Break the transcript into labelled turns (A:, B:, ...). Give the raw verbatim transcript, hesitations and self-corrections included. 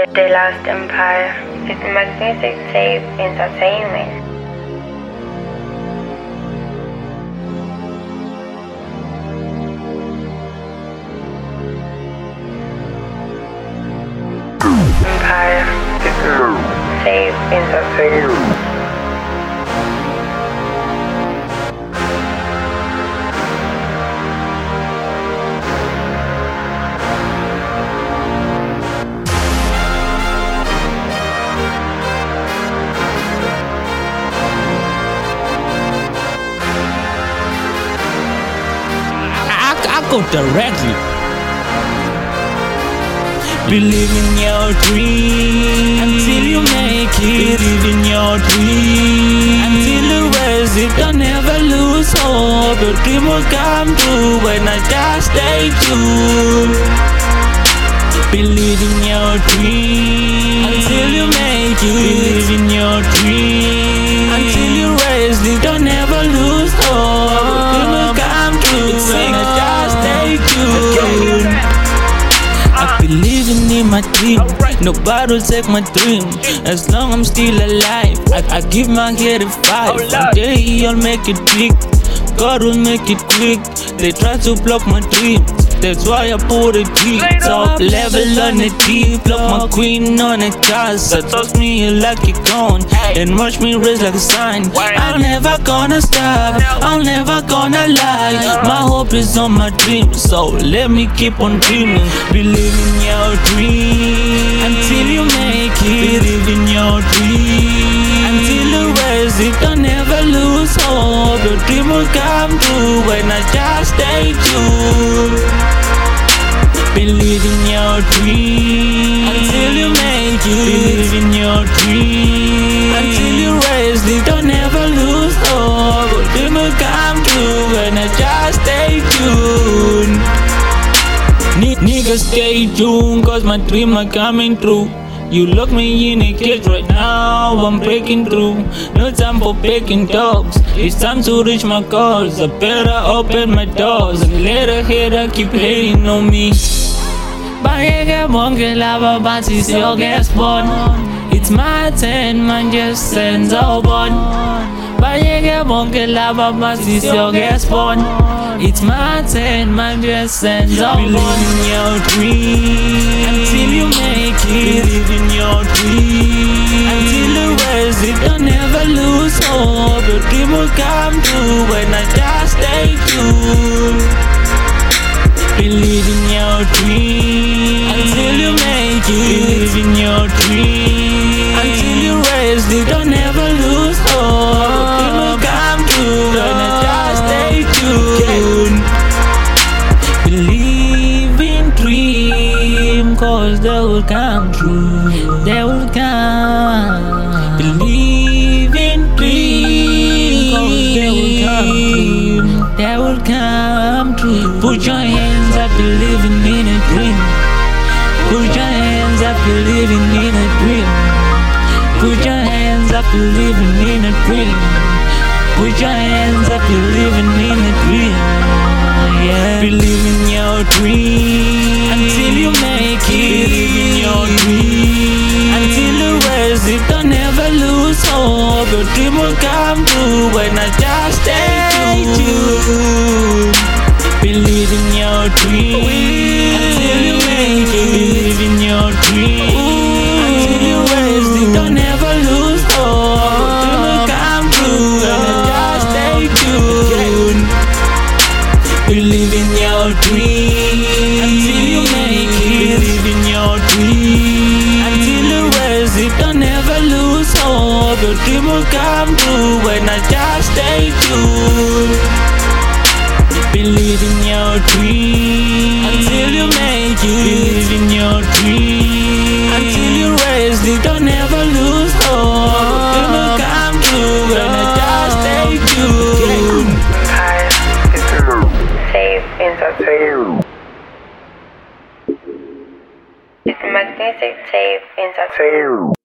A: The Lost Empire. It's Magnetic Tape Entertainment. Empire. Tape Entertainment.
B: I go directly. Believe in your dream until you make it. Believe in your dream until you raise it. Don't ever lose hope. Your dream will come true when I just stay tuned. Believe in your dream until you make it. Believe in your dream until you raise it. Don't ever lose hope. Your dream will come true when I just stay tuned. I believe in my dream. Nobody will take my dream. As long I'm still alive, I, I give my head a five. Someday I'll make it big. God will make it quick. They try to block my dreams. That's why I put a G. Top level on the deep. Block my queen on a cast. I toss me a lucky cone and watch me raise like a sign. I'm never gonna stop, I'm never gonna lie. My hope is on my dream, so let me keep on dreaming. Believe in your dream until you make it. Believe in your dream until you raise it. Don't ever lose hope. Your dream will come true when I just stay tuned. Believe in your dream until you make it. Believe in your dream until you raise it. Don't ever lose hope. Your dream will come true when I just stay tuned. Niggas stay tuned, cause my dream are coming true. You lock me in a cage right now, I'm breaking through. No time for begging dogs, it's time to reach my goals. I better open my doors and let a hater keep hating on me. Bayeke bonke laba bathi siyokesibona. It's my turn manje senza ubona. Bayeke bonke laba bathi siyokesibona. It's my turn manje senza ubona. Believe in your dream until you make it. Believe in your dream until you raise it. Don't ever lose hope. Your dream will come true when I just stay tuned. Believe in your dream until you make it. Believe in your dream until you raise it. Don't ever lose hope. Your dream will come true when I just stay tuned. Believe in dream, cause they will come true. They will come. Believe in dream, cause they will come true. They will come true. Put your hands up, believing in a dream. Put your hands up, believing in a dream. Put your hands up, believing in a dream. Put your hands up, believing in a dream. Yeah. Believe in your dream until you make it. Believe in your dream until you raise it. Don't ever lose hope. Your dream will come true when I just stay tuned. Believe in your dream until you make it. Believe in your dream until you raise it. Don't ever lose hope. Your dream will come true when I just stay tuned. Believe in your dream until you make it. Believe in your dream until you raise it. Don't ever lose hope. Your dream will come true when I just stay tuned. Believe in your dream until you make it. Believe in your dream until you raise it. Don't ever lose hope. Your dream will come true when I just stay tuned.
A: Tape Entertainment. It's Magnetic Tape Entertainment.